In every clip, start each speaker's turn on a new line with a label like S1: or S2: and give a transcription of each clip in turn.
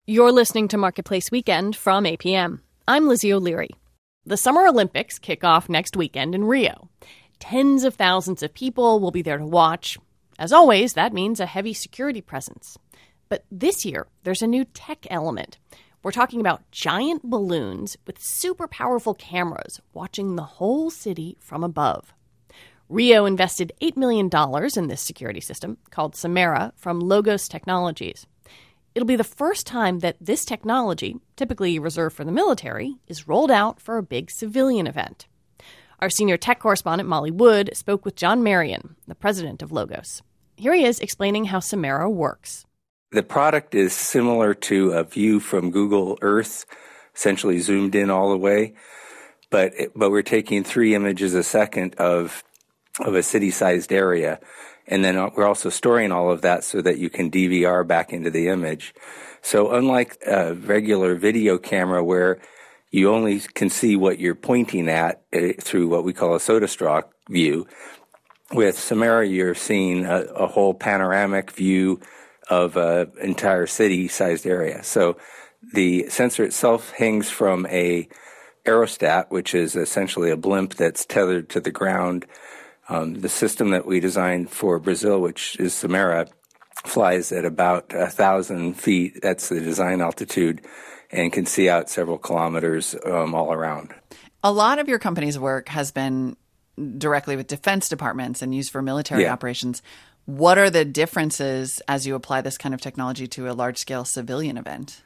S1: You're listening to Marketplace Weekend from APM. I'm Lizzie O'Leary. The Summer Olympics kick off next weekend in Rio. Tens of thousands of people will be there to watch. As always, that means a heavy security presence. But this year, there's a new tech element. We're talking about giant balloons with super powerful cameras watching the whole city from above. Rio invested $8 million in this security system called Samara from Logos Technologies. It'll be the first time that this technology, typically reserved for the military, is rolled out for a big civilian event. Our senior tech correspondent, Molly Wood, spoke with John Marion, the president of Logos. Here he is explaining how Samara works.
S2: The product is similar to a view from Google Earth, essentially zoomed in all the way, but we're taking 3 images a second of a city-sized area, and then we're also storing all of that so that you can DVR back into the image. So unlike a regular video camera where you only can see what you're pointing at through what we call a soda straw view, with Samara you're seeing a whole panoramic view of an entire city-sized area. So the sensor itself hangs from a aerostat, which is essentially a blimp that's tethered to the ground. The system that we designed for Brazil, which is Samara, flies at about 1,000 feet. That's the design altitude, and can see out several kilometers all around.
S3: A lot of your company's work has been directly with defense departments and used for military operations. What are the differences as you apply this kind of technology to a large-scale civilian event?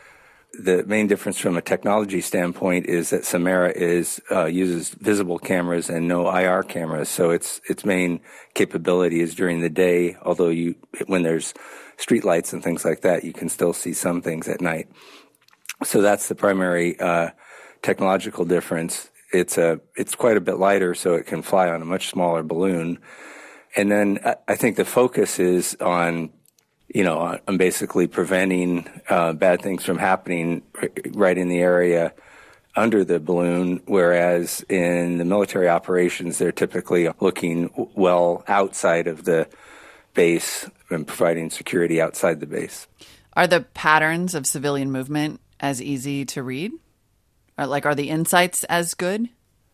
S2: The main difference from a technology standpoint is that Samara uses visible cameras and no IR cameras. So its main capability is during the day, although when there's street lights and things like that, you can still see some things at night. So that's the primary technological difference. It's quite a bit lighter, so it can fly on a much smaller balloon. And then I think the focus is on basically preventing bad things from happening right in the area under the balloon, whereas in the military operations, they're typically looking well outside of the base and providing security outside the base.
S3: Are the patterns of civilian movement as easy to read? Are the insights as good?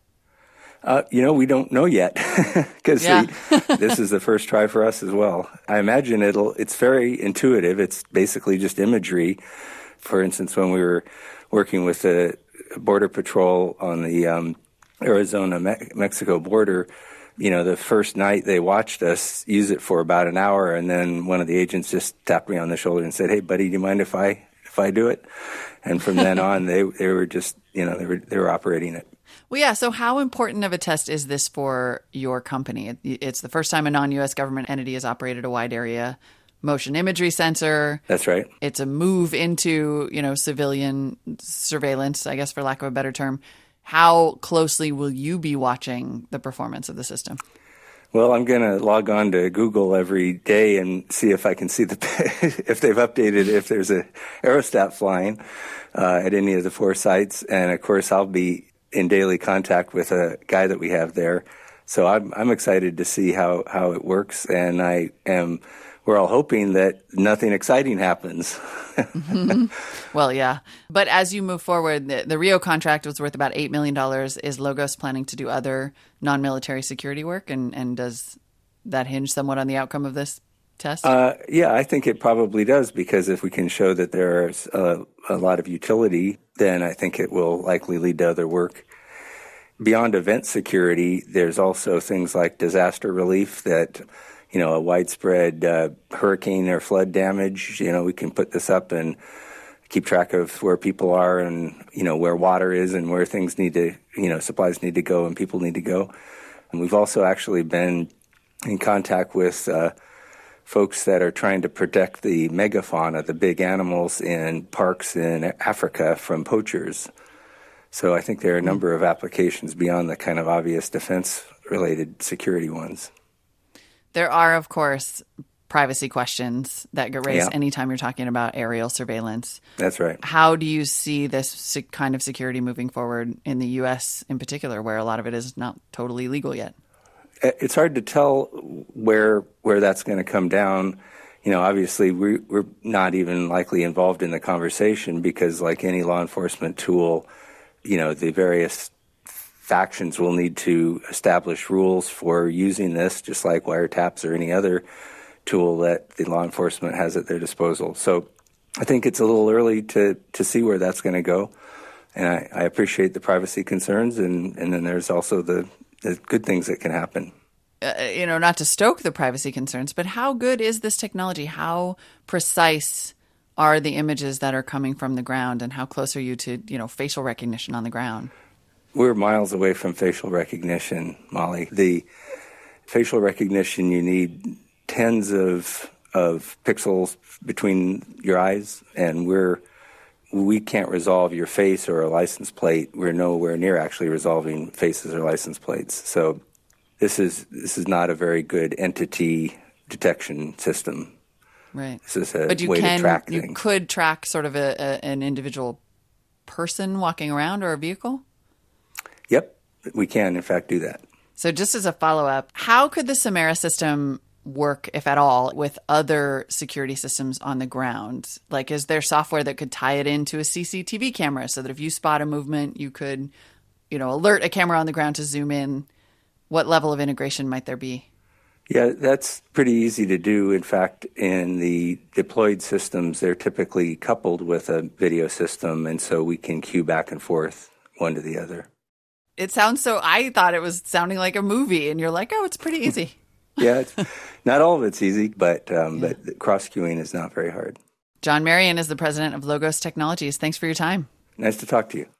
S2: We don't know yet because this is the first try for us as well. I imagine it's very intuitive. It's basically just imagery. For instance, when we were working with the Border Patrol on the Arizona-Mexico border, the first night they watched us use it for about an hour, and then one of the agents just tapped me on the shoulder and said, "Hey, buddy, do you mind if I do it?" And from then on, they were just, they were operating it.
S3: Well, yeah. So how important of a test is this for your company? It's the first time a non-U.S. government entity has operated a wide area motion imagery sensor.
S2: That's right.
S3: It's a move into, civilian surveillance, I guess, for lack of a better term. How closely will you be watching the performance of the system?
S2: Well, I'm going to log on to Google every day and see if I can see if they've updated, if there's a aerostat flying at any of the 4 sites. And, of course, I'll be in daily contact with a guy that we have there. So I'm excited to see how it works, and we're all hoping that nothing exciting happens.
S3: Mm-hmm. Well, yeah. But as you move forward, the Rio contract was worth about $8 million. Is Logos planning to do other non-military security work, and does that hinge somewhat on the outcome of this test?
S2: Yeah, I think it probably does, because if we can show that there's a lot of utility, then I think it will likely lead to other work. Beyond event security, there's also things like disaster relief that, a widespread hurricane or flood damage, we can put this up and keep track of where people are and, where water is and where things need to, supplies need to go and people need to go. And we've also actually been in contact with folks that are trying to protect the megafauna, the big animals in parks in Africa, from poachers. So I think there are a number of applications beyond the kind of obvious defense-related security ones.
S3: There are, of course, privacy questions that get raised anytime you're talking about aerial surveillance.
S2: That's right.
S3: How do you see this kind of security moving forward in the U.S. in particular, where a lot of it is not totally legal yet?
S2: It's hard to tell where that's going to come down. obviously we're not even likely involved in the conversation because like any law enforcement tool, the various factions will need to establish rules for using this, just like wiretaps or any other tool that the law enforcement has at their disposal. So I think it's a little early to see where that's going to go. And I appreciate the privacy concerns, and then there's also the good things that can happen.
S3: Not to stoke the privacy concerns, but how good is this technology? How precise are the images that are coming from the ground, and how close are you to, facial recognition on the ground?
S2: We're miles away from facial recognition, Molly. The facial recognition, you need tens of pixels between your eyes, and we can't resolve your face or a license plate. We're nowhere near actually resolving faces or license plates. So this is not a very good entity detection system.
S3: Right.
S2: This is a way to track things.
S3: You could track sort of an individual person walking around or a vehicle?
S2: Yep, we can, in fact, do that.
S3: So just as a follow-up, how could the Samara system work, if at all, with other security systems on the ground? Like, is there software that could tie it into a CCTV camera so that if you spot a movement, you could, alert a camera on the ground to zoom in? What level of integration might there be?
S2: Yeah, that's pretty easy to do. In fact, in the deployed systems, they're typically coupled with a video system, and so we can queue back and forth one to the other.
S3: I thought it was sounding like a movie, and you're like, oh, it's pretty easy.
S2: Yeah, not all of it's easy, but cross-queuing is not very hard.
S3: John Marion is the president of Logos Technologies. Thanks for your time.
S2: Nice to talk to you.